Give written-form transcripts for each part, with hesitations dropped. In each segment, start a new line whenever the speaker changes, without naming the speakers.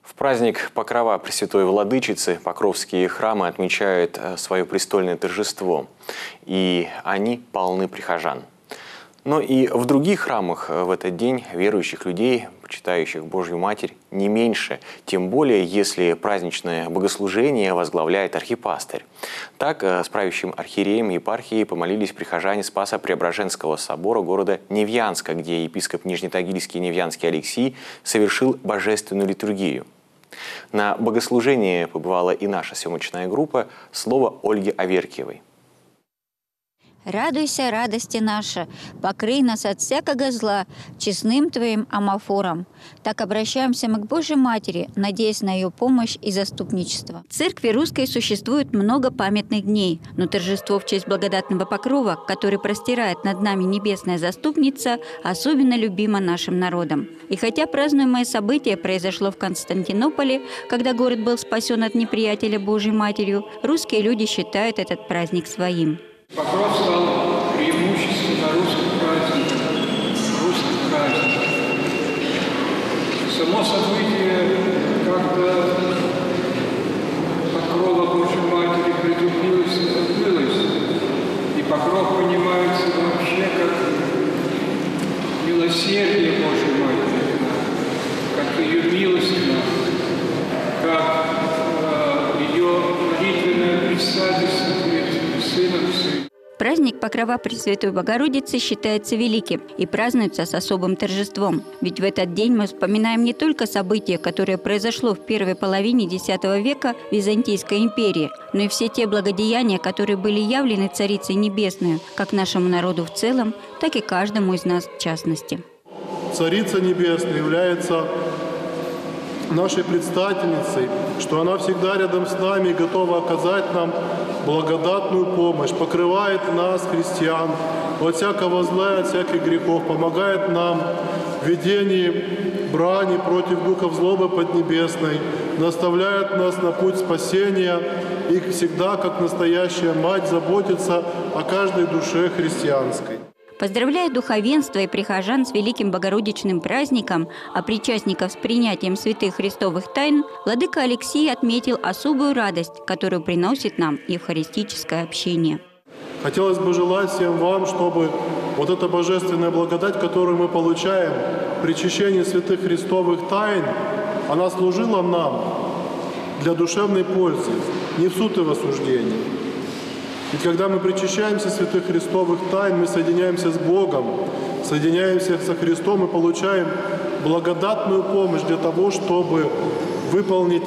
В праздник Покрова Пресвятой Владычицы покровские храмы отмечают свое престольное торжество, и они полны прихожан. Но и в других храмах в этот день верующих людей, почитающих Божью Матерь, не меньше, тем более, если праздничное богослужение возглавляет архипастырь. Так, с правящим архиереем епархии помолились прихожане Спасо-Преображенского собора города Невьянска, где епископ Нижнетагильский и Невьянский Алексий совершил божественную литургию. На богослужении побывала и наша съемочная группа. Слово Ольги Аверкиевой.
«Радуйся, радости наша, покрый нас от всякого зла честным Твоим амафором». Так обращаемся мы к Божьей Матери, надеясь на ее помощь и заступничество. В церкви русской существует много памятных дней, но торжество в честь благодатного покрова, который простирает над нами небесная заступница, особенно любимо нашим народом. И хотя празднуемое событие произошло в Константинополе, когда город был спасен от неприятеля Божьей Матерью, русские люди считают этот праздник своим.
Покров стал преимущественно русских праздников. Само событие как-то покрова Божьей Матери притупилось и забылось. И покров понимается вообще как милосердие Божьей Матери, как ее милость к нам, как ее молитвенное предстательство перед Сыном Своим.
Праздник Покрова Пресвятой Богородицы считается великим и празднуется с особым торжеством. Ведь в этот день мы вспоминаем не только событие, которое произошло в первой половине X века в Византийской империи, но и все те благодеяния, которые были явлены Царицей Небесной, как нашему народу в целом, так и каждому из нас в частности.
Царица Небесная является нашей предстательницей, что она всегда рядом с нами и готова оказать нам благодатную помощь, покрывает нас, христиан, от всякого зла, от всяких грехов, помогает нам в ведении брани против духов злобы поднебесной, наставляет нас на путь спасения и всегда, как настоящая мать, заботится о каждой душе христианской.
Поздравляя духовенство и прихожан с великим Богородичным праздником, а причастников с принятием святых христовых тайн, владыка Алексий отметил особую радость, которую приносит нам евхаристическое общение.
Хотелось бы желать всем вам, чтобы вот эта божественная благодать, которую мы получаем при чтении святых христовых тайн, она служила нам для душевной пользы, не в суд и в осуждение. Ведь когда мы причащаемся святых христовых тайн, мы соединяемся с Богом, соединяемся со Христом и получаем благодатную помощь для того, чтобы выполнить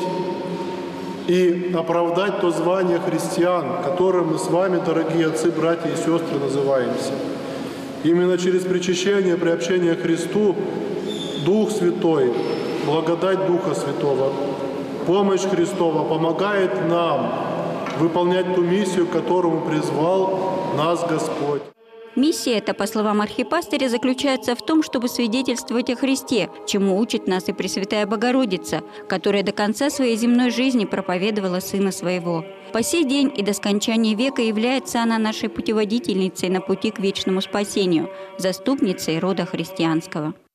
и оправдать то звание христиан, которым мы с вами, дорогие отцы, братья и сестры, называемся. Именно через причащение, приобщение к Христу, Дух Святой, благодать Духа Святого, помощь Христова помогает нам выполнять ту миссию, к которому призвал нас Господь.
Миссия эта, по словам архипастыря, заключается в том, чтобы свидетельствовать о Христе, чему учит нас и Пресвятая Богородица, которая до конца своей земной жизни проповедовала Сына Своего. По сей день и до скончания века является она нашей путеводительницей на пути к вечному спасению, заступницей рода христианского.